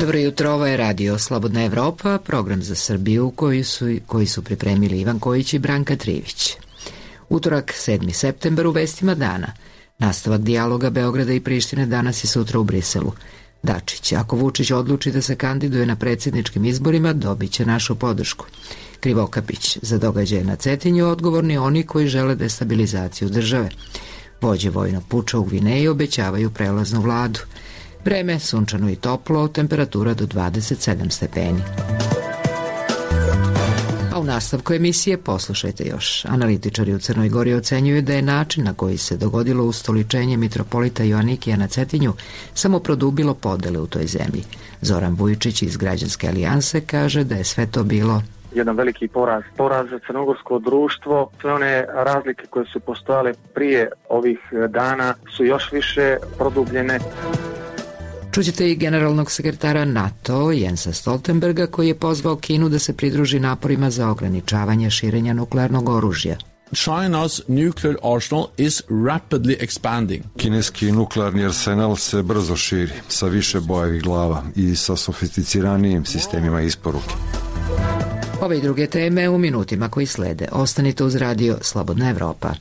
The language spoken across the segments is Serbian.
Dobro jutro, ovo je radio Slobodna Evropa, program za Srbiju koji su pripremili Ivan Kojić i Branka Trivić. Utorak, 7. septembar, u vestima dana. Nastavak dijaloga Beograda i Prištine danas i sutra u Briselu. Dačić, ako Vučić odluči da se kandiduje na predsjedničkim izborima, dobit će našu podršku. Krivokapić, za događaje na Cetinju odgovorni oni koji žele destabilizaciju države. Vođe vojnog puča u Gvineji obećavaju prelaznu vladu. Vreme sunčano i toplo, temperatura do 27 stepeni. A u nastavku emisije poslušajte još. Analitičari u Crnoj Gori ocenjuju da je način na koji se dogodilo ustoličenje mitropolita Joanikija na Cetinju samo produbilo podele u toj zemlji. Zoran Vujčić iz Građanske alijanse kaže da je sve to bilo jedan veliki poraz za crnogorsko društvo. Sve one razlike koje su postojale prije ovih dana su još više produbljene. Čućete i generalnog sekretara NATO Jensa Stoltenberga koji je pozvao Kinu da se pridruži naporima za ograničavanje širenja nuklearnog oružja. China's nuclear arsenal is rapidly expanding. Kineski nuklearni arsenal se brzo širi, sa više bojevih glava i sa sofisticiranijim sistemima isporuke. Ove i druge teme u minutima koji slede. Ostanite uz radio Slobodna Evropa.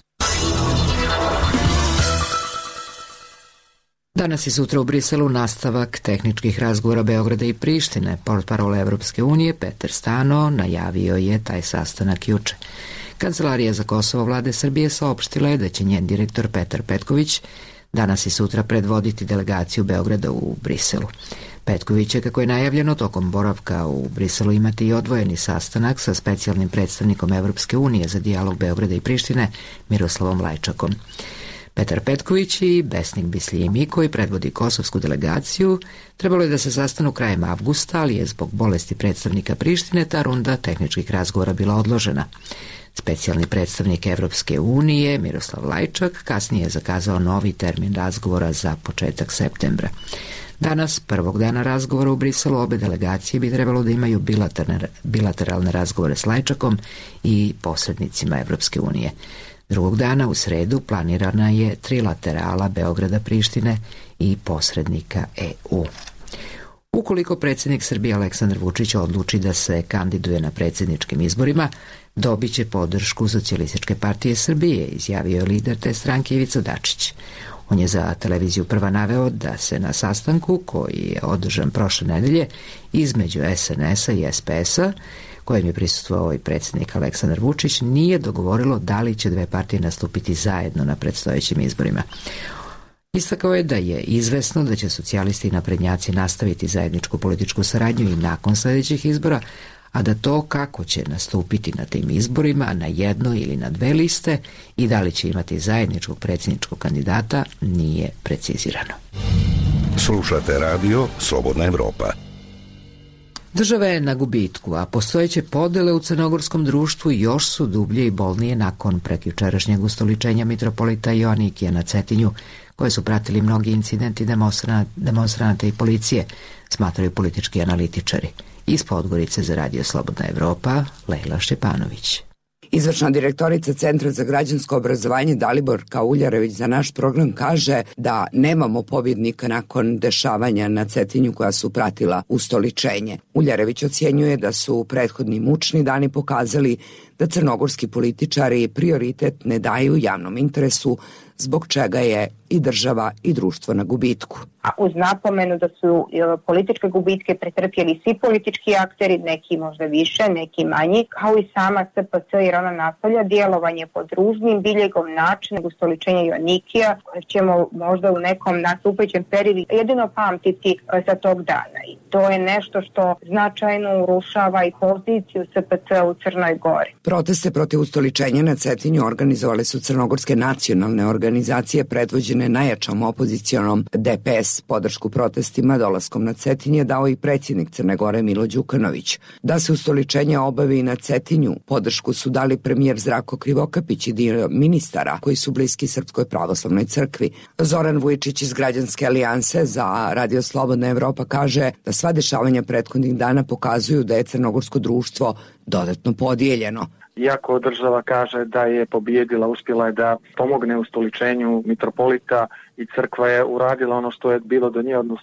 Danas i sutra u Briselu nastavak tehničkih razgovora Beograda i Prištine. Portparol Evropske unije Peter Stano najavio je taj sastanak juče. Kancelarija za Kosovo vlade Srbije saopštila je da će njen direktor Petar Petković danas i sutra predvoditi delegaciju Beograda u Briselu. Petković će, kako je najavljeno, tokom boravka u Briselu imati i odvojeni sastanak sa specijalnim predstavnikom Evropske unije za dijalog Beograda i Prištine Miroslavom Lajčakom. Petar Petković i Besnik Bisljimi, koji predvodi kosovsku delegaciju, trebalo je da se sastanu krajem avgusta, ali je zbog bolesti predstavnika Prištine ta runda tehničkih razgovora bila odložena. Specijalni predstavnik Evropske unije Miroslav Lajčak kasnije je zakazao novi termin razgovora za početak septembra. Danas, prvog dana razgovora u Briselu, obe delegacije bi trebalo da imaju bilateralne razgovore s Lajčakom i posrednicima Evropske unije. Drugog dana, u sredu, planirana je trilaterala Beograda, Prištine i posrednika EU. Ukoliko predsjednik Srbije Aleksandar Vučić odluči da se kandiduje na predsjedničkim izborima, dobit će podršku Socijalističke partije Srbije, izjavio je lider te stranke Ivica Dačić. On je za televiziju Prva naveo da se na sastanku koji je održan prošle nedelje između SNS-a i SPS-a, kojem je prisustvovao i predsjednik Aleksandar Vučić, nije dogovorilo da li će dve partije nastupiti zajedno na predstojećim izborima. Istakao je da je izvesno da će socijalisti i naprednjaci nastaviti zajedničku političku saradnju i nakon sljedećih izbora, a da to kako će nastupiti na tim izborima, na jednoj ili na dve liste i da li će imati zajedničkog predsjedničkog kandidata, nije precizirano. Slušate radio Slobodna Evropa. Država je na gubitku, a postojeće podele u crnogorskom društvu još su dublje i bolnije nakon prekjučerašnjeg ustoličenja mitropolita Joanikija na Cetinju, koje su pratili mnogi incidenti demonstranata i policije, smatraju politički analitičari. Iz Podgorice za radio Slobodna Evropa, Lejla Šćepanović. Izvršna direktorica Centra za građansko obrazovanje Daliborka Uljarević za naš program kaže da nemamo pobjednika nakon dešavanja na Cetinju koja su pratila ustoličenje. Uljarević ocjenjuje da su prethodni mučni dani pokazali da crnogorski političari prioritet ne daju javnom interesu, zbog čega je i država i društvo na gubitku. A uz napomenu da su političke gubitke pretrpjeli svi politički akteri, neki možda više, neki manji, kao i sama SPC, jer ona nastavlja djelovanje pod ružnim biljegom načinom ustoličenja Joanikija, koje ćemo možda u nekom nastupećem periodu jedino pamtiti za tog dana. I to je nešto što značajno urušava i poziciju SPC u Crnoj Gori. Proteste protiv ustoličenja na Cetinju organizovale su crnogorske nacionalne organizacije predvođene najjačom opozicionom DPS. Podršku protestima dolaskom na Cetinje dao i predsjednik Crne Gore Milo Đukanović. Da se ustoličenje obavi na Cetinju, podršku su dali premijer Zdravko Krivokapić i dio ministara koji su bliski Srpskoj pravoslavnoj crkvi. Zoran Vujčić iz Građanske alijanse za radio Slobodna Evropa kaže da sva dešavanja prethodnih dana pokazuju da je crnogorsko društvo dodatno podijeljeno. Iako država kaže da je pobijedila, uspjela je da pomogne ustoličenju mitropolita i crkva je uradila ono što je bilo do nje, odnosno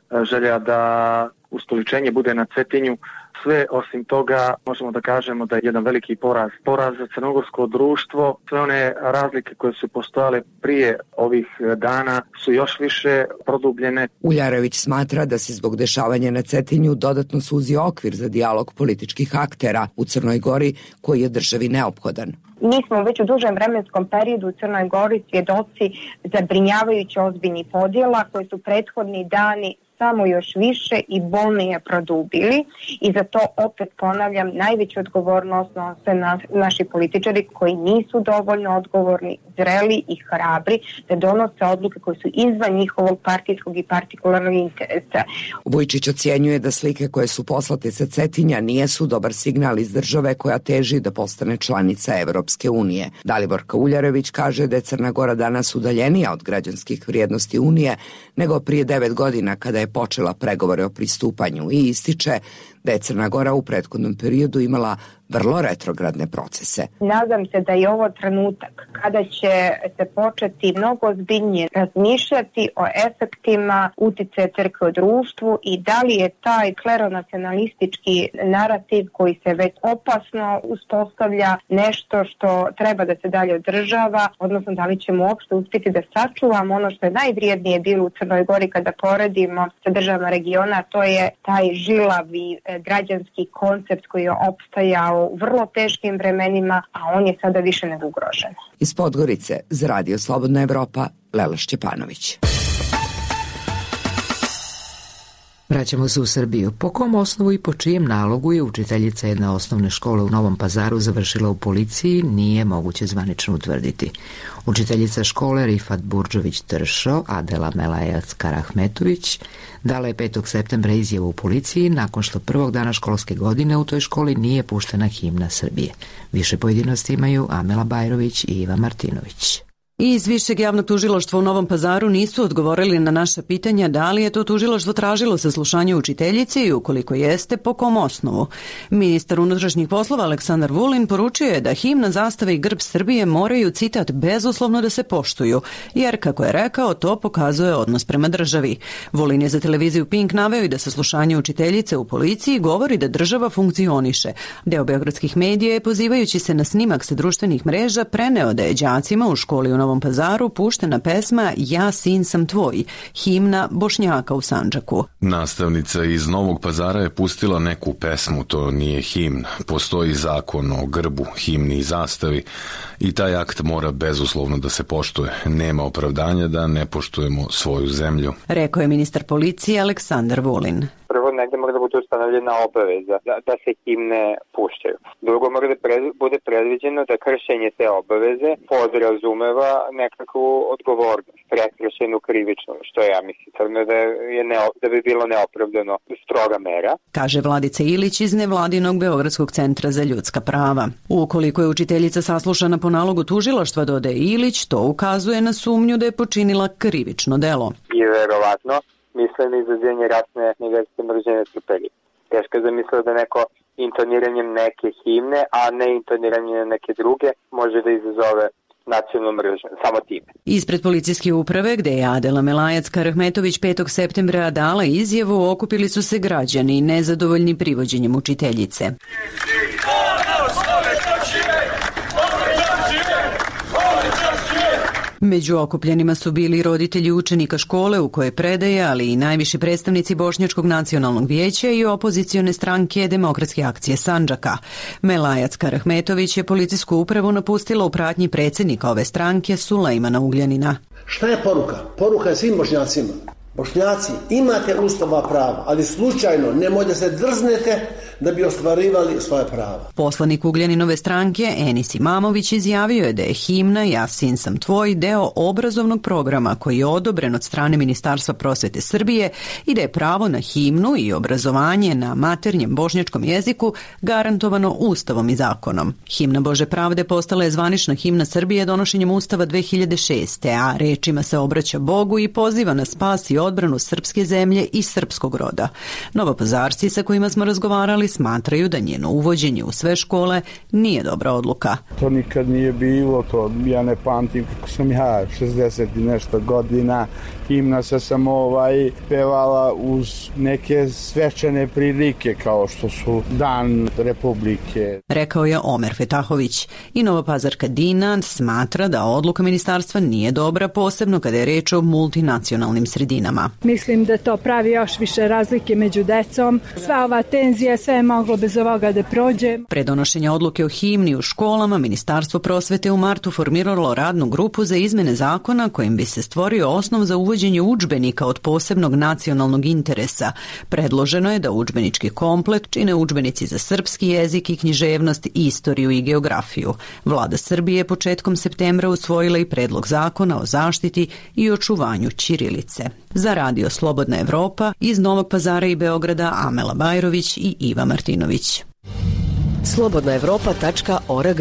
želja da ustoličenje bude na Cetinju. Sve osim toga možemo da kažemo da je jedan veliki poraz za crnogorsko društvo. Sve one razlike koje su postojale prije ovih dana su još više produbljene. Uljarević smatra da se zbog dešavanja na Cetinju dodatno suzio okvir za dijalog političkih aktera u Crnoj Gori koji je državi neophodan. Mi smo već u dužem vremenskom periodu u Crnoj Gori svjedoci zabrinjavajuće ozbiljnih podjela koje su prethodni dani samo još više i bolnije produbili i za to opet ponavljam najveću odgovornost nose naši političari koji nisu dovoljno odgovorni, zreli i hrabri da donose odluke koje su izvan njihovog partijskog i partikularnog interesa. Vujčić ocjenjuje da slike koje su poslate sa Cetinja nijesu dobar signal iz države koja teži da postane članica Evropske unije. Daliborka Uljarević kaže da je Crna Gora danas udaljenija od građanskih vrijednosti Unije nego prije 9 godina kada je počela pregovore o pristupanju i ističe da je Crna Gora u prethodnom periodu imala vrlo retrogradne procese. Nadam se da je ovo trenutak kada će se početi mnogo ozbiljnije razmišljati o efektima uticaja crkve u društvu i da li je taj kleronacionalistički narativ koji se već opasno uspostavlja nešto što treba da se dalje održava, odnosno da li ćemo uopšte uspjeti da sačuvamo ono što je najvrijednije bilo u Crnoj Gori kada poredimo sa državama regiona, to je taj žilavi građanski koncept koji je opstajao u vrlo teškim vremenima, a on je sada više nego ugrožen. Iz Podgorice za Radio Slobodna Evropa, Lela Šćepanović. Vraćamo se u Srbiju. Po kom osnovu i po čijem nalogu je učiteljica jedne osnovne škole u Novom Pazaru završila u policiji, nije moguće zvanično utvrditi. Učiteljica škole Rifat Burdžović-Tršo, Adela Melajac-Karahmetović, dala je 5. septembra izjavu u policiji nakon što prvog dana školske godine u toj školi nije puštena himna Srbije. Više pojedinosti imaju Amela Bajrović i Iva Martinović. Iz Višeg javnog tužilaštva u Novom Pazaru nisu odgovorili na naša pitanja da li je to tužilaštvo tražilo saslušanje učiteljice i ukoliko jeste, po kom osnovu. Ministar unutrašnjih poslova Aleksandar Vulin poručio je da himna, zastava i grb Srbije moraju, citat, bezuslovno da se poštuju, jer, kako je rekao, to pokazuje odnos prema državi. Vulin je za televiziju Pink naveo i da saslušanje učiteljice u policiji govori da država funkcioniše. Deo beogradskih medija je, pozivajući se na snimak sa društvenih mreža, preneo da je đacima u školi u Novom Pazaru puštena pesma Ja sin sam tvoj, himna Bošnjaka u Sandžaku. Nastavnica iz Novog Pazara je pustila neku pesmu, to nije himna. Postoji zakon o grbu, himni i zastavi i taj akt mora bezuslovno da se poštuje. Nema opravdanja da ne poštujemo svoju zemlju, rekao je ministar policije Aleksandar Vulin. Prvo, negde mora da bude ustanovljena obaveza da se himne puštaju. Drugo, mora da bude predviđeno da kršenje te obaveze podrazumeva nekakvu odgovornost, prekršenu krivičnu, što ja mislim da bi bilo neopravdano stroga mera. Kaže Vladica Ilić iz nevladinog Beogradskog centra za ljudska prava. Ukoliko je učiteljica saslušana po nalogu tužilaštva, dodaje Ilić, to ukazuje na sumnju da je počinila krivično delo. I verovatno misle na izazivanje ratne neverske mržnje netrpeljive. Teško je zamislio da neko intoniranjem neke himne, a ne intoniranjem neke druge, može da izazove nacionalnu mržnju, samo time. Ispred policijske uprave, gde je Adela Melajac-Karahmetović 5. septembra dala izjavu, okupili su se građani nezadovoljni privođenjem učiteljice. Među okupljenima su bili roditelji učenika škole u kojoj predaje, ali i najviši predstavnici Bošnjačkog nacionalnog vijeća i opozicione stranke Demokratske akcije Sandžaka. Melajac Karahmetović je policijsku upravu napustila u pratnji predsjednika ove stranke Sulejmana Ugljanina. Šta je poruka? Poruka je svim Bošnjacima. Bošnjaci, imate ustavna prava, ali slučajno nemojte se drznete da bi ostvarivali svoje prava. Poslanik Ugljaninove stranke Enis Imamović izjavio je da je himna Ja sin sam tvoj deo obrazovnog programa koji je odobren od strane Ministarstva prosvete Srbije i da je pravo na himnu i obrazovanje na maternjem bošnjačkom jeziku garantovano Ustavom i zakonom. Himna Bože pravde postala je zvanična himna Srbije donošenjem Ustava 2006. a rečima se obraća Bogu i poziva na spas i odbranu srpske zemlje i srpskog roda. Novopazarci sa kojima smo razgovarali smatraju da njeno uvođenje u sve škole nije dobra odluka. To nikad nije bilo, to ja ne pamtim kako sam ja 60 i nešto godina. Himna se sam pevala uz neke svečane prilike kao što su Dan Republike. Rekao je Omer Fetahović. I Novopazarka Dina smatra da odluka ministarstva nije dobra, posebno kada je reč o multinacionalnim sredinama. Mislim da to pravi još više razlike među decom. Sva ova tenzija, sve je moglo bez ovoga da prođe. Pre donošenja odluke o himni u školama, Ministarstvo prosvete u martu formiralo radnu grupu za izmene zakona kojim bi se stvorio osnov za uvođenje udžbenika od posebnog nacionalnog interesa. Predloženo je da udžbenički komplet čine udžbenici za srpski jezik i književnost, istoriju i geografiju. Vlada Srbije je početkom septembra usvojila i predlog zakona o zaštiti i očuvanju ćirilice. Za Radio Slobodna Evropa iz Novog Pazara i Beograda Amela Bajrović i Iva Martinović. slobodnaevropa.org.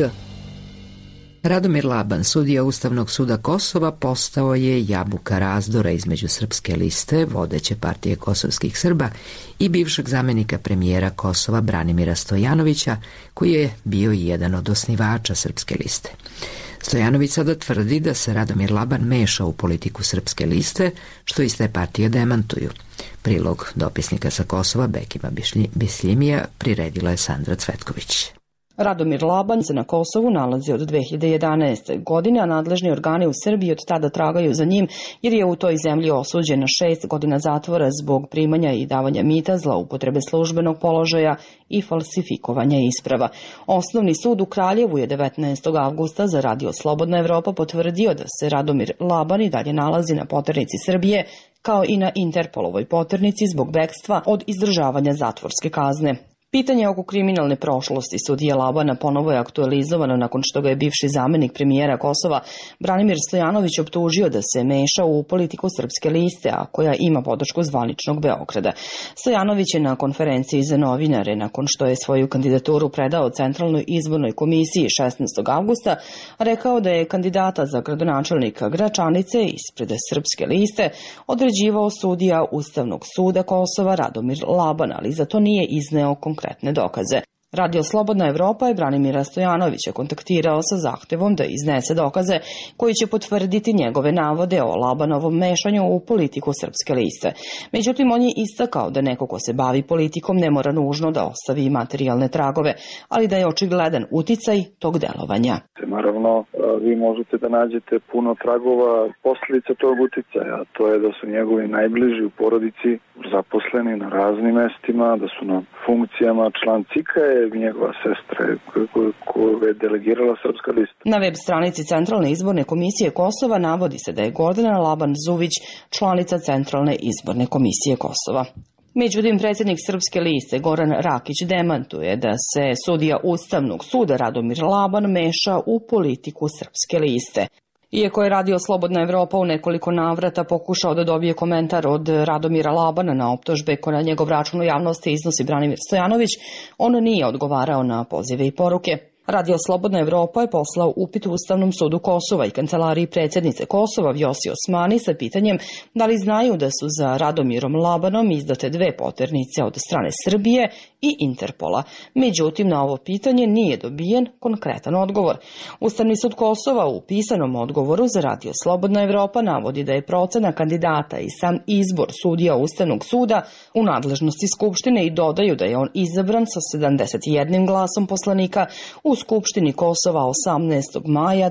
Radomir Laban, sudija Ustavnog suda Kosova, postao je jabuka razdora između Srpske liste, vodeće partije kosovskih Srba, i bivšeg zamenika premijera Kosova Branimira Stojanovića, koji je bio i jedan od osnivača Srpske liste. Stojanović sada tvrdi da se Radomir Laban meša u politiku Srpske liste, što iz te partije demantuju. Prilog dopisnika sa Kosova Bekima Bisljimija priredila je Sandra Cvetković. Radomir Laban se na Kosovu nalazi od 2011. godine, a nadležni organi u Srbiji od tada tragaju za njim jer je u toj zemlji osuđen na 6 godina zatvora zbog primanja i davanja mita, zloupotrebe službenog položaja i falsifikovanja isprava. Osnovni sud u Kraljevu je 19. avgusta za Radio Slobodna Evropa potvrdio da se Radomir Laban i dalje nalazi na poternici Srbije, kao i na Interpolovoj poternici zbog bekstva od izdržavanja zatvorske kazne. Pitanje oko kriminalne prošlosti sudije Labana ponovo je aktualizovano nakon što ga je bivši zamenik premijera Kosova Branimir Stojanović optužio da se meša u politiku Srpske liste, a koja ima podršku zvaničnog Beograda. Stojanović je na konferenciji za novinare, nakon što je svoju kandidaturu predao Centralnoj izbornoj komisiji 16. avgusta, rekao da je kandidata za gradonačelnika Gračanice ispred Srpske liste određivao sudija Ustavnog suda Kosova Radomir Laban, ali za to nije izneo konkretne dokaze. Radio Slobodna Evropa je Branimira Stojanovića kontaktirao sa zahtevom da iznese dokaze koji će potvrditi njegove navode o Labanovom mešanju u politiku Srpske liste. Međutim, on je istakao da neko ko se bavi politikom ne mora nužno da ostavi materijalne tragove, ali da je očigledan uticaj tog delovanja. Naravno, vi možete da nađete puno tragova posljedica tog uticaja, a to je da su njegovi najbliži u porodici zaposleni na raznim mestima, da su na funkcijama. Član CIK-a je njegova sestra koju je delegirala Srpska lista. Na web stranici Centralne izborne komisije Kosova navodi se da je Gordana Laban-Zuvić članica Centralne izborne komisije Kosova. Međutim, predsjednik Srpske liste Goran Rakić demantuje da se sudija Ustavnog suda Radomir Laban meša u politiku Srpske liste. Iako je Radio Slobodna Evropa u nekoliko navrata pokušao da dobije komentar od Radomira Labana na optužbe koje na njegov račun u javnosti iznosi Branimir Stojanović, on nije odgovarao na pozive i poruke. Radio Slobodna Evropa je poslao upit Ustavnom sudu Kosova i kancelariji predsjednice Kosova Vjosi Osmani sa pitanjem da li znaju da su za Radomirom Labanom izdate 2 poternice od strane Srbije i Interpola. Međutim, na ovo pitanje nije dobijen konkretan odgovor. Ustavni sud Kosova u pisanom odgovoru za Radio Slobodna Evropa navodi da je procena kandidata i sam izbor sudija Ustavnog suda u nadležnosti Skupštine i dodaju da je on izabran sa 71 glasom poslanika u Skupštini Kosova 18. maja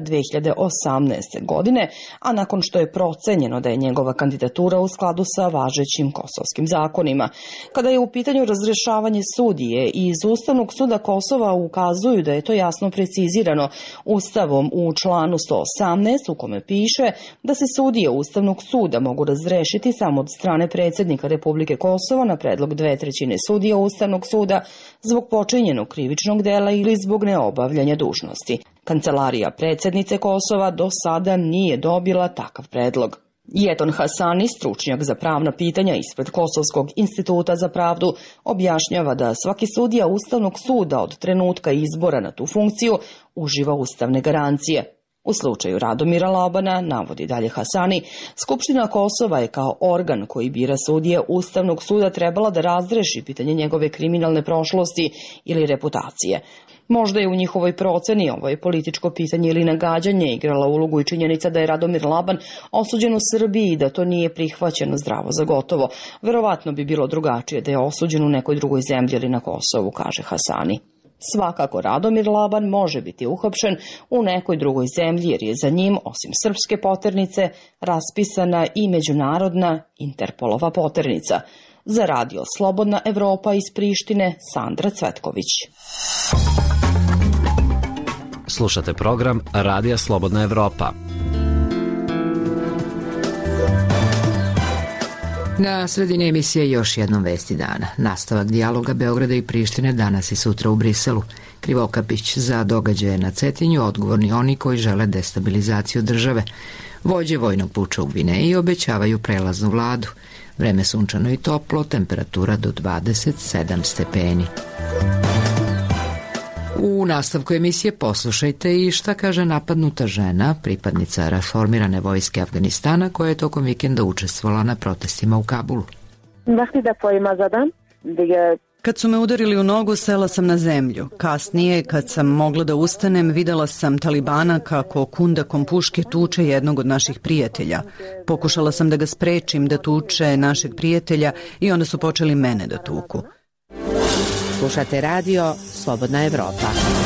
2018. godine, a nakon što je procenjeno da je njegova kandidatura u skladu sa važećim kosovskim zakonima. Kada je u pitanju razrešavanje sudije, iz Ustavnog suda Kosova ukazuju da je to jasno precizirano Ustavom u članu 118 u kome piše da se sudije Ustavnog suda mogu razrešiti samo od strane predsjednika Republike Kosova na predlog 2/3 sudija Ustavnog suda zbog počinjenog krivičnog dela ili zbog neobavljanja dužnosti. Kancelarija predsjednice Kosova do sada nije dobila takav predlog. Jeton Hasani, stručnjak za pravna pitanja ispred Kosovskog instituta za pravdu, objašnjava da svaki sudija Ustavnog suda od trenutka izbora na tu funkciju uživa ustavne garancije. U slučaju Radomira Labana, navodi dalje Hasani, Skupština Kosova je kao organ koji bira sudije Ustavnog suda trebala da razreši pitanje njegove kriminalne prošlosti ili reputacije. Možda je u njihovoj proceni ovo je političko pitanje ili nagađanje igrala ulogu i činjenica da je Radomir Laban osuđen u Srbiji i da to nije prihvaćeno zdravo za gotovo. Verovatno bi bilo drugačije da je osuđen u nekoj drugoj zemlji ili na Kosovu, kaže Hasani. Svakako Radomir Laban može biti uhapšen u nekoj drugoj zemlji jer je za njim, osim srpske poternice, raspisana i međunarodna Interpolova poternica. Za radio Slobodna Evropa iz Prištine, Sandra Cvetković. Slušate program Radija Slobodna Evropa. Na sredini emisije još jednom vesti dana. Nastavak dijaloga Beograda i Prištine danas i sutra u Briselu. Krivokapić za događaje na Cetinju odgovorni oni koji žele destabilizaciju države. Vođe vojnog puča u Gvineji obećavaju prelaznu vladu. Vreme sunčano i toplo, temperatura do 27 stepeni. U nastavku emisije poslušajte i šta kaže napadnuta žena, pripadnica reformirane vojske Afganistana koja je tokom vikenda učestvovala na protestima u Kabulu. Kad su me udarili u nogu, sela sam na zemlju. Kasnije, kad sam mogla da ustanem, videla sam Talibana kako kundakom puške tuče jednog od naših prijatelja. Pokušala sam da ga sprečim da tuče našeg prijatelja i onda su počeli mene da tuku. Slušate radio Slobodna Evropa.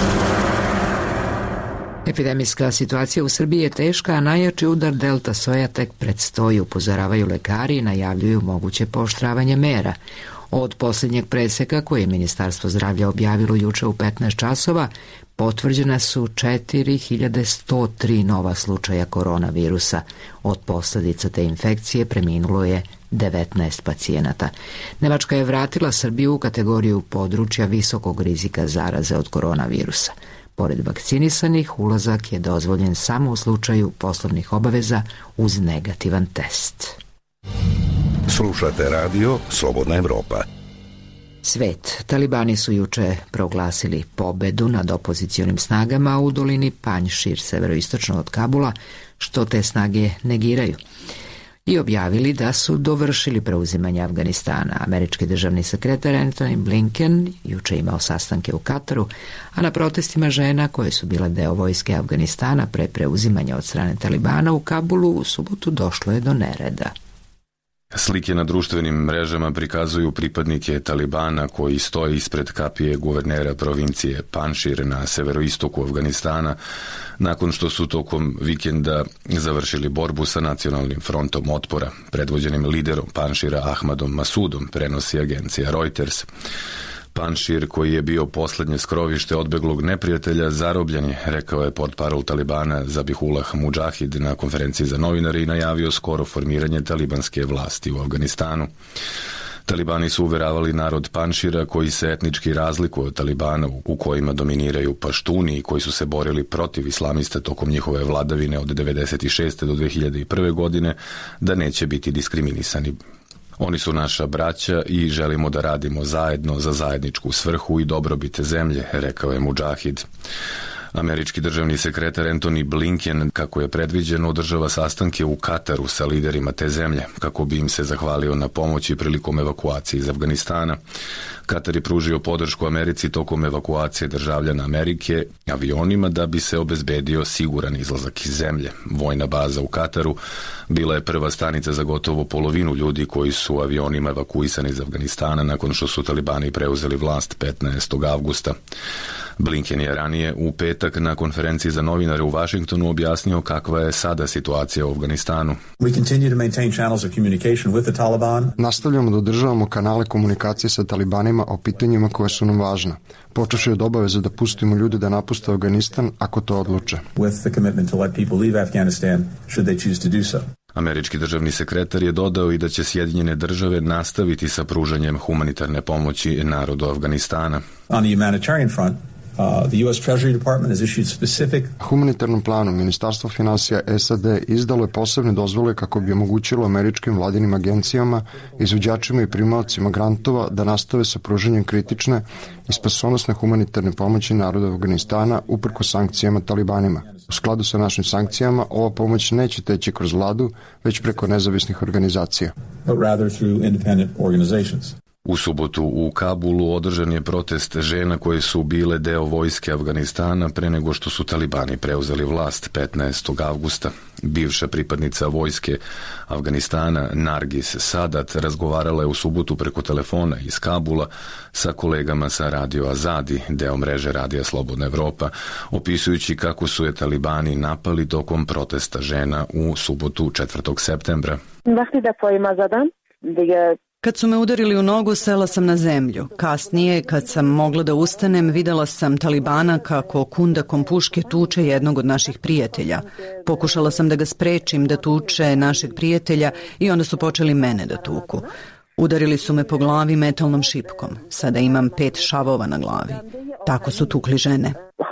Epidemijska situacija u Srbiji je teška, a najjači udar delta soja tek predstoji, upozoravaju lekari i najavljuju moguće pooštravanje mera. Od posljednjeg preseka koje je Ministarstvo zdravlja objavilo juče u 15 časova, potvrđena su 4103 nova slučaja koronavirusa. Od posljedica te infekcije preminulo je 19 pacijenata. Nemačka je vratila Srbiju u kategoriju područja visokog rizika zaraze od koronavirusa. Pored vakcinisanih, ulazak je dozvoljen samo u slučaju poslovnih obaveza uz negativan test. Slušate radio Slobodna Evropa. Svet. Talibani su juče proglasili pobedu nad opozicionim snagama u dolini Panjšir, severoistočno od Kabula, što te snage negiraju. I objavili da su dovršili preuzimanje Afganistana. Američki državni sekretar Antony Blinken juče imao sastanke u Kataru, a na protestima žena koje su bile deo vojske Afganistana pre preuzimanja od strane Talibana u Kabulu u subotu došlo je do nereda. Slike na društvenim mrežama prikazuju pripadnike Talibana koji stoje ispred kapije guvernera provincije Panjšir na severoistoku Afganistana nakon što su tokom vikenda završili borbu sa nacionalnim frontom otpora, predvođenim liderom Panjšira Ahmadom Masudom, prenosi agencija Reuters. Panjšir, koji je bio poslednje skrovište odbeglog neprijatelja, zarobljen je, rekao je portparol Talibana Zabihullah Mudžahid na konferenciji za novinare i najavio skoro formiranje talibanske vlasti u Afganistanu. Talibani su uveravali narod Panjšira koji se etnički razlikuje od Talibana u kojima dominiraju paštuni i koji su se borili protiv islamista tokom njihove vladavine od 1996. do 2001. godine da neće biti diskriminisani. Oni su naša braća i želimo da radimo zajedno za zajedničku svrhu i dobrobit zemlje, rekao je Mudžahid. Američki državni sekretar Antony Blinken, kako je predviđeno, održava sastanke u Kataru sa liderima te zemlje, kako bi im se zahvalio na pomoći prilikom evakuacije iz Afganistana. Katar je pružio podršku Americi tokom evakuacije državljana Amerike avionima da bi se obezbedio siguran izlazak iz zemlje. Vojna baza u Kataru bila je prva stanica za gotovo polovinu ljudi koji su avionima evakuisani iz Afganistana nakon što su Talibani preuzeli vlast 15. avgusta. Blinken je ranije u petak na konferenciji za novinare u Vašingtonu objasnio kakva je sada situacija u Afganistanu. Nastavljamo da održavamo kanale komunikacije sa Talibanima o pitanjima koje su nam važna. Počevši od obaveze da pustimo ljude da napuste Afganistan ako to odluče. Američki državni sekretar je dodao i da će Sjedinjene države nastaviti sa pružanjem humanitarne pomoći narodu Afganistana. The US Treasury Department has issued specific... Humanitarnom planu Ministarstvo finansija SAD izdalo je posebne dozvole kako bi omogućilo američkim vladinim agencijama, izvođačima i primaocima grantova da nastave sa pružanjem kritične i spasonosne humanitarne pomoći narodu Afganistana uprko sankcijama talibanima. U skladu sa našim sankcijama, ova pomoć neće teći kroz vladu, već preko nezavisnih organizacija. But rather through independent organizations. U subotu u Kabulu održan je protest žena koje su bile deo vojske Afganistana pre nego što su talibani preuzeli vlast 15. avgusta. Bivša pripadnica vojske Afganistana Nargis Sadat razgovarala je u subotu preko telefona iz Kabula sa kolegama sa Radio Azadi, deo mreže Radija Slobodna Evropa, opisujući kako su je talibani napali tokom protesta žena u subotu 4. septembra. Kad su me udarili u nogu, sela sam na zemlju. Kasnije, kad sam mogla da ustanem, videla sam talibana kako kundakom puške tuče jednog od naših prijatelja. Pokušala sam da ga sprečim da tuče našeg prijatelja i onda su počeli mene da tuku. Udarili su me po glavi metalnom šipkom. Sada imam 5 šavova na glavi. Tako su tukli žene.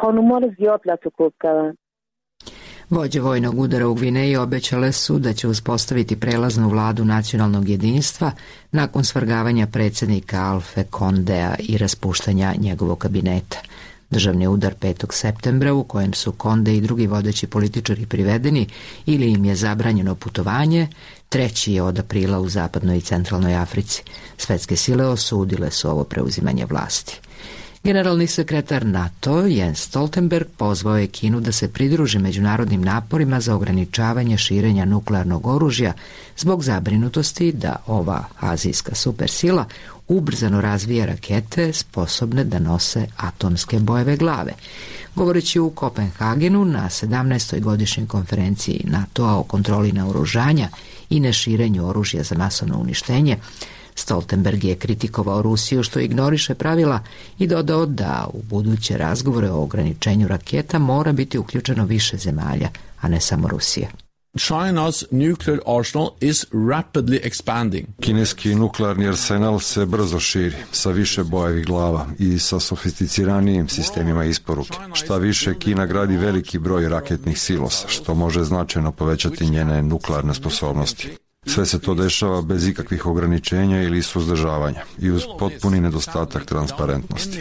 Vođe vojnog udara u Gvineji obećale su da će uspostaviti prelaznu vladu nacionalnog jedinstva nakon svrgavanja predsjednika Alfe Kondea i raspuštanja njegovog kabineta. Državni udar 5. septembra u kojem su Konde i drugi vodeći političari privedeni ili im je zabranjeno putovanje, treći je od aprila u zapadnoj i centralnoj Africi. Svetske sile osudile su ovo preuzimanje vlasti. Generalni sekretar NATO Jens Stoltenberg pozvao je Kinu da se pridruži međunarodnim naporima za ograničavanje širenja nuklearnog oružja zbog zabrinutosti da ova azijska supersila ubrzano razvija rakete sposobne da nose atomske bojeve glave. Govoreći u Kopenhagenu na 17. godišnjoj konferenciji NATO-a o kontroli naoružanja i neširenju oružja za masovno uništenje, Stoltenberg je kritikovao Rusiju što ignoriše pravila i dodao da u buduće razgovore o ograničenju raketa mora biti uključeno više zemalja, a ne samo Rusija. China's nuclear arsenal is rapidly expanding. Kineski nuklearni arsenal se brzo širi, sa više bojevih glava i sa sofisticiranijim sistemima isporuke. Šta više, Kina gradi veliki broj raketnih silosa, što može značajno povećati njene nuklearne sposobnosti. Sve se to dešava bez ikakvih ograničenja ili suzdržavanja i uz potpuni nedostatak transparentnosti.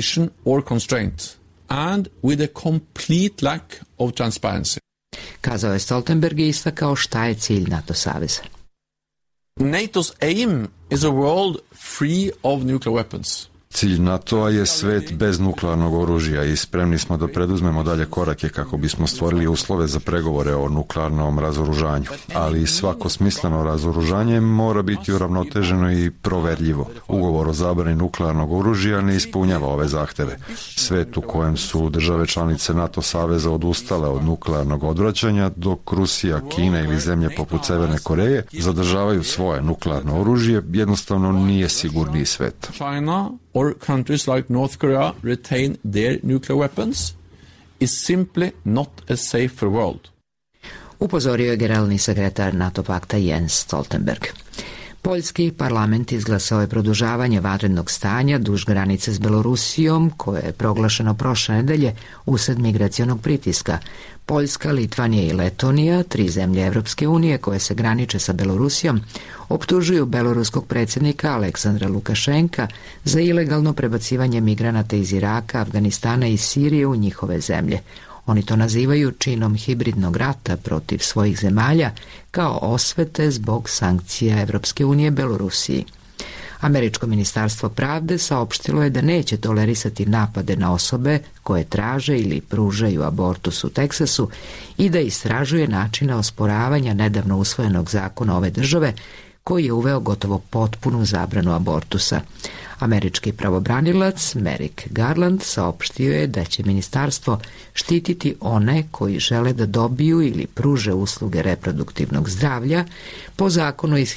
Kazao je Stoltenberg i istakao šta je cilj NATO saveza. NATO's aim is a world free of nuclear weapons. Cilj NATO-a je svet bez nuklearnog oružja i spremni smo da preduzmemo dalje korake kako bismo stvorili uslove za pregovore o nuklearnom razoružanju. Ali svako smisleno razoružanje mora biti uravnoteženo i proverljivo. Ugovor o zabrani nuklearnog oružja ne ispunjava ove zahteve. Svet u kojem su države članice NATO saveza odustale od nuklearnog odvraćanja, dok Rusija, Kina ili zemlje poput Severne Koreje zadržavaju svoje nuklearno oružje, jednostavno nije sigurniji svet. Or countries like North Korea retain their nuclear weapons is simply not a safer world. Upozorio je generalni sekretar NATO pakta Jens Stoltenberg. Poljski parlament izglasao je produžavanje vanrednog stanja duž granice s Belorusijom, koje je proglašeno prošle nedelje usled migracionog pritiska. Poljska, Litvanija i Letonija, 3 zemlje Evropske unije koje se graniče sa Belorusijom, optužuju beloruskog predsjednika Aleksandra Lukašenka za ilegalno prebacivanje migranata iz Iraka, Afganistana i Sirije u njihove zemlje. Oni to nazivaju činom hibridnog rata protiv svojih zemalja kao osvete zbog sankcija Evropske unije Belorusiji. Američko ministarstvo pravde saopštilo je da neće tolerisati napade na osobe koje traže ili pružaju abortus u Teksasu i da istražuje načine osporavanja nedavno usvojenog zakona ove države koji je uveo gotovo potpunu zabranu abortusa. Američki pravobranilac Merrick Garland saopštio je da će ministarstvo štititi one koji žele da dobiju ili pruže usluge reproduktivnog zdravlja po zakonu iz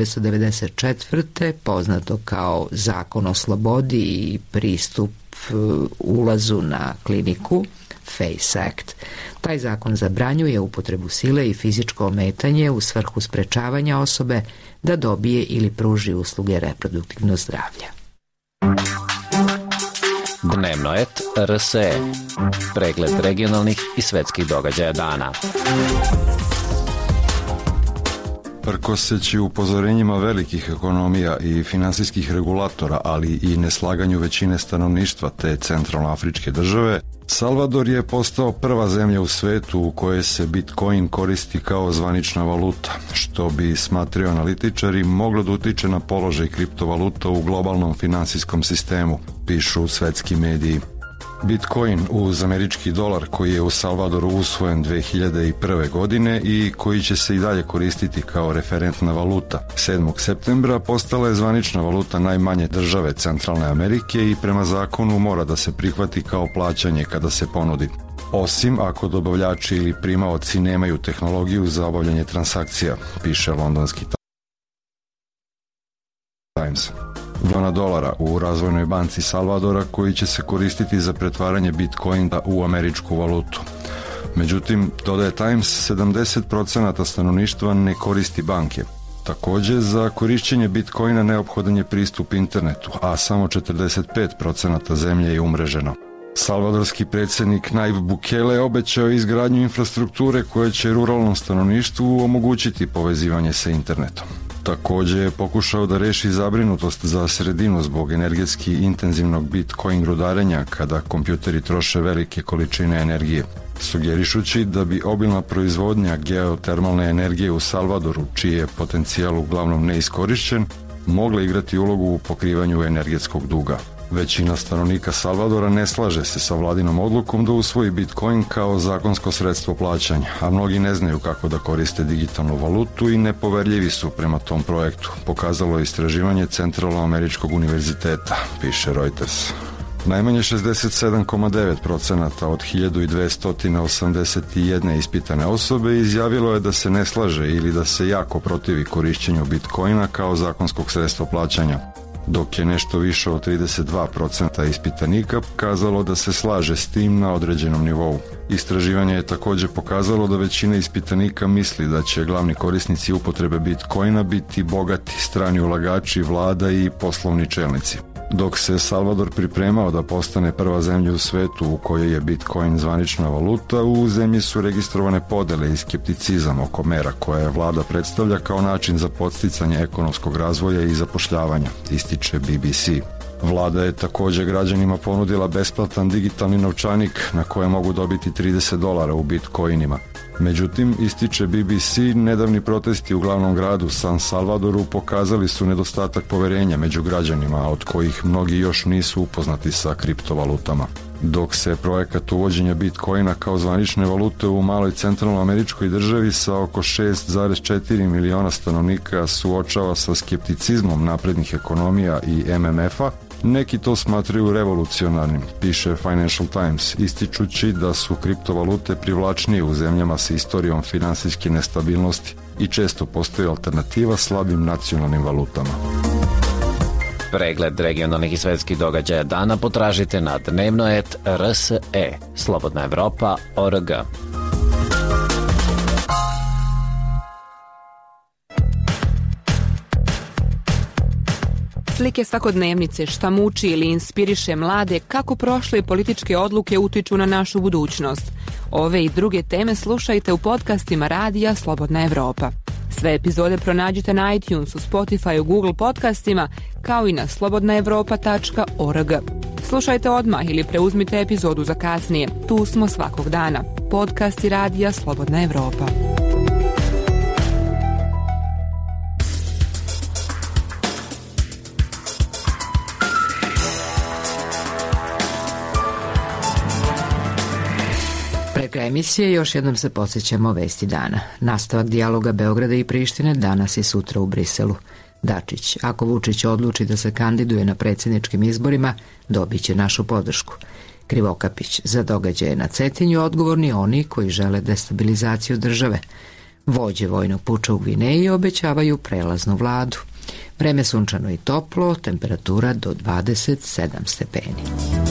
1994. poznato kao Zakon o slobodi i pristup ulazu na kliniku, FACE Act. Taj zakon zabranjuje upotrebu sile i fizičko ometanje u svrhu sprečavanja osobe da dobije ili pruži usluge reproduktivnog zdravlja. Dnevno et RSE. Pregled regionalnih i svetskih događaja dana. Prkoseći upozorenjima velikih ekonomija i finansijskih regulatora, ali i neslaganju većine stanovništva te centralnoafričke države, Salvador je postao prva zemlja u svetu u kojoj se Bitcoin koristi kao zvanična valuta, što bi, smatraju analitičari, moglo da utiče na položaj kriptovaluta u globalnom finansijskom sistemu, pišu svetski mediji. Bitcoin uz američki dolar koji je u Salvadoru usvojen 2001. godine i koji će se i dalje koristiti kao referentna valuta, 7. septembra postala je zvanična valuta najmanje države Centralne Amerike i prema zakonu mora da se prihvati kao plaćanje kada se ponudi. Osim ako dobavljači ili primaoci nemaju tehnologiju za obavljanje transakcija, piše londonski Times. $2 u razvojnoj banci Salvadora koji će se koristiti za pretvaranje Bitcoina u američku valutu. Međutim, dodaje Times, 70% stanovništva ne koristi banke. Takođe, za korišćenje Bitcoina neophodan je pristup internetu, a samo 45% zemlje je umreženo. Salvadorski predsjednik Nayib Bukele obećao izgradnju infrastrukture koja će ruralnom stanovništvu omogućiti povezivanje sa internetom. Takođe je pokušao da reši zabrinutost za sredinu zbog energetski intenzivnog Bitcoin rudarenja kada kompjuteri troše velike količine energije, sugerišući da bi obilna proizvodnja geotermalne energije u Salvadoru, čiji je potencijal uglavnom neiskorišćen, mogla igrati ulogu u pokrivanju energetskog duga. Većina stanovnika Salvadora ne slaže se sa vladinom odlukom da usvoji Bitcoin kao zakonsko sredstvo plaćanja, a mnogi ne znaju kako da koriste digitalnu valutu i nepoverljivi su prema tom projektu, pokazalo je istraživanje Centralnoameričkog univerziteta, piše Reuters. Najmanje 67,9% od 1281 ispitane osobe izjavilo je da se ne slaže ili da se jako protivi korišćenju Bitcoina kao zakonskog sredstva plaćanja, dok je nešto više od 32% ispitanika kazalo da se slaže s tim na određenom nivou. Istraživanje je također pokazalo da većina ispitanika misli da će glavni korisnici upotrebe Bitcoina biti bogati strani ulagači, vlada i poslovni čelnici. Dok se Salvador pripremao da postane prva zemlja u svetu u kojoj je Bitcoin zvanična valuta, u zemlji su registrovane podele i skepticizam oko mera koje vlada predstavlja kao način za podsticanje ekonomskog razvoja i zapošljavanja, ističe BBC. Vlada je također građanima ponudila besplatan digitalni novčanik na koje mogu dobiti $30 u Bitcoinima. Međutim, ističe BBC, nedavni protesti u glavnom gradu San Salvadoru pokazali su nedostatak poverenja među građanima, od kojih mnogi još nisu upoznati sa kriptovalutama. Dok se projekat uvođenja Bitcoina kao zvanične valute u maloj centralnoameričkoj državi sa oko 6,4 miliona stanovnika suočava sa skepticizmom naprednih ekonomija i MMF-a, neki to smatraju revolucionarnim, piše Financial Times, ističući da su kriptovalute privlačnije u zemljama sa istorijom finansijske nestabilnosti i često postoji alternativa slabim nacionalnim valutama. Pregled regionalnih i svetskih događaja dana potražite na dnevno.rs.e, slobodnaevropa.org. Slike svakodnevnice, šta muči ili inspiriše mlade, kako prošle političke odluke utiču na našu budućnost. Ove i druge teme slušajte u podcastima Radija Slobodna Evropa. Sve epizode pronađite na iTunesu, Spotifyu, Google podcastima, kao i na slobodnaevropa.org. Slušajte odmah ili preuzmite epizodu za kasnije. Tu smo svakog dana. Podcasti Radija Slobodna Evropa. Preko emisije još jednom se podsjećamo vesti dana. Nastavak dijaloga Beograda i Prištine danas i sutra u Briselu. Dačić, ako Vučić odluči da se kandiduje na predsjedničkim izborima, dobit će našu podršku. Krivokapić, za događaje na Cetinju odgovorni oni koji žele destabilizaciju države. Vođe vojnog puča u Gvineji obećavaju prelaznu vladu. Vreme sunčano i toplo, temperatura do 27 stepeni.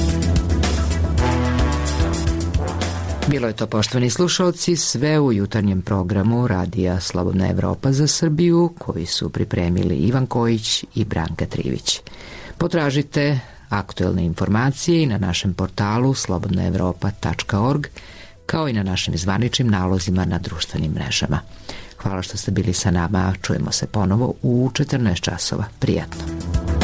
Bilo je to, poštovani slušalci, sve u jutarnjem programu Radija Slobodna Evropa za Srbiju, koji su pripremili Ivan Kojić i Branka Trivić. Potražite Aktuelne informacije i na našem portalu slobodnaevropa.org, kao i na našim zvaničnim nalozima na društvenim mrežama. Hvala što ste bili sa nama, čujemo se ponovo u 14 časova. Prijatno.